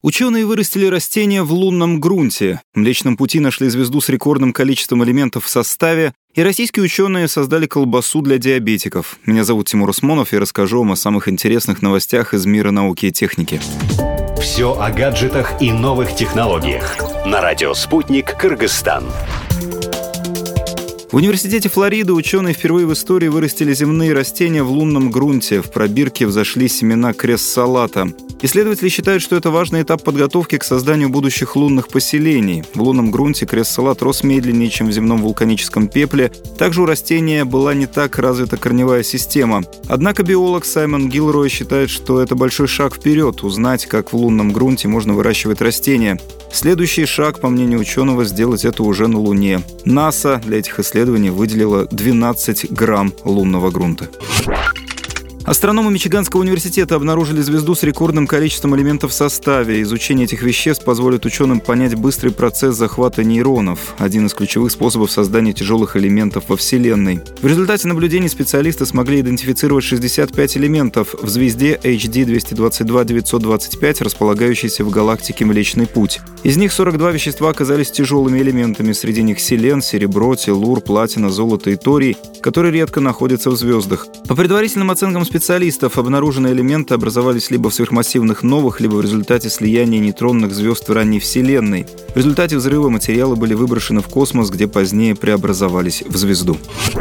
Ученые вырастили растения в лунном грунте. В Млечном Пути нашли звезду с рекордным количеством элементов в составе, и российские ученые создали колбасу для диабетиков. Меня зовут Тимур Усмонов, и я расскажу вам о самых интересных новостях из мира науки и техники. Все о гаджетах и новых технологиях. На радио «Спутник», Кыргызстан. В университете Флориды ученые впервые в истории вырастили земные растения в лунном грунте. В пробирке взошли семена крест-салата. Исследователи считают, что это важный этап подготовки к созданию будущих лунных поселений. В лунном грунте крест-салат рос медленнее, чем в земном вулканическом пепле. Также у растения была не так развита корневая система. Однако биолог Саймон Гилрой считает, что это большой шаг вперед – узнать, как в лунном грунте можно выращивать растения. Следующий шаг, по мнению ученого, сделать это уже на Луне. НАСА для этих исследований выделила 12 грамм лунного грунта. Астрономы Мичиганского университета обнаружили звезду с рекордным количеством элементов в составе. Изучение этих веществ позволит ученым понять быстрый процесс захвата нейронов, один из ключевых способов создания тяжелых элементов во Вселенной. В результате наблюдений специалисты смогли идентифицировать 65 элементов в звезде HD 222-925, располагающейся в галактике Млечный Путь. Из них 42 вещества оказались тяжелыми элементами. Среди них селен, серебро, теллур, платина, золото и торий, которые редко находятся в звездах. По предварительным оценкам специалистов, обнаруженные элементы образовались либо в сверхмассивных новых, либо в результате слияния нейтронных звезд в ранней Вселенной. В результате взрыва материалы были выброшены в космос, где позднее преобразовались в звезду.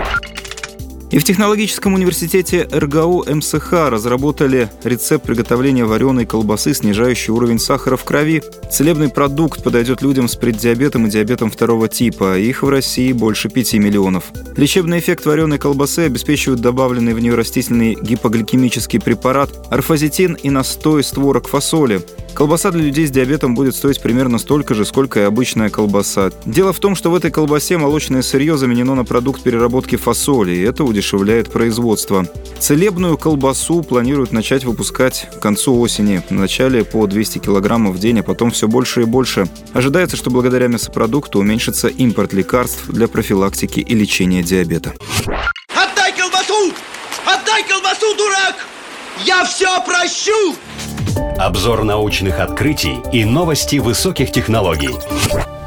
И в технологическом университете РГУ МСХ разработали рецепт приготовления вареной колбасы, снижающий уровень сахара в крови. Целебный продукт подойдет людям с преддиабетом и диабетом второго типа. Их в России больше 5 миллионов. Лечебный эффект вареной колбасы обеспечивают добавленный в нее растительный гипогликемический препарат орфазетин и настой из творог фасоли. Колбаса для людей с диабетом будет стоить примерно столько же, сколько и обычная колбаса. Дело в том, что в этой колбасе молочное сырье заменено на продукт переработки фасоли, и это удешевляет производство. Целебную колбасу планируют начать выпускать к концу осени. Вначале по 200 килограммов в день, а потом все больше и больше. Ожидается, что благодаря мясопродукту уменьшится импорт лекарств для профилактики и лечения диабета. Отдай колбасу! Отдай колбасу, дурак! Я все прощу! Обзор научных открытий и новости высоких технологий.